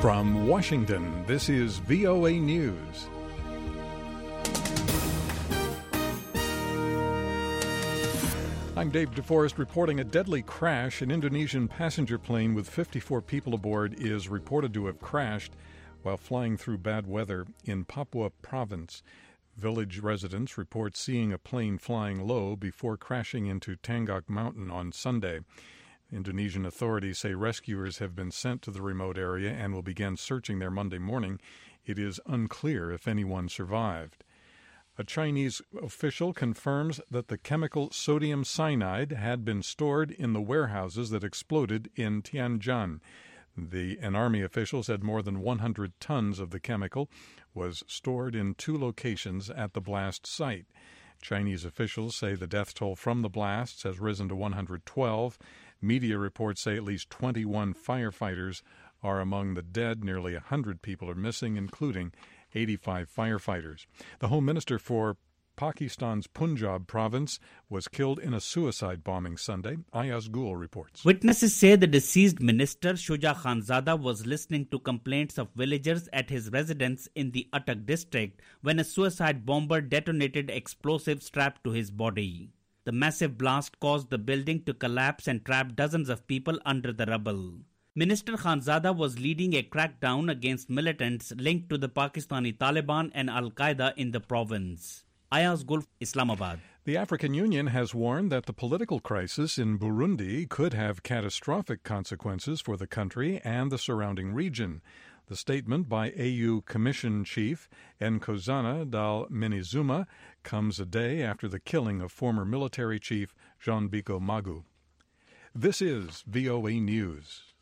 From Washington, this is VOA News. I'm Dave DeForest reporting a deadly crash. An Indonesian passenger plane with 54 people aboard is reported to have crashed while flying through bad weather in Papua Province. Village residents report seeing a plane flying low before crashing into Tanggak Mountain on Sunday. Indonesian authorities say rescuers have been sent to the remote area and will begin searching there Monday morning. It is unclear if anyone survived. A Chinese official confirms that the chemical sodium cyanide had been stored in the warehouses that exploded in Tianjin. An army official said more than 100 tons of the chemical was stored in two locations at the blast site. Chinese officials say the death toll from the blasts has risen to 112. Media reports say at least 21 firefighters are among the dead. Nearly 100 people are missing, including 85 firefighters. The Home Minister for Pakistan's Punjab province was killed in a suicide bombing Sunday. Ayaz Gul reports. Witnesses say the deceased minister, Shuja Khanzada, was listening to complaints of villagers at his residence in the Attock district when a suicide bomber detonated explosives strapped to his body. The massive blast caused the building to collapse and trapped dozens of people under the rubble. Minister Khanzada was leading a crackdown against militants linked to the Pakistani Taliban and Al-Qaeda in the province. Ayaz Gul, Islamabad. The African Union has warned that the political crisis in Burundi could have catastrophic consequences for the country and the surrounding region. The statement by AU Commission Chief Nkosana Dlamini-Zuma comes a day after the killing of former military chief Jean Biko Magu. This is VOA News.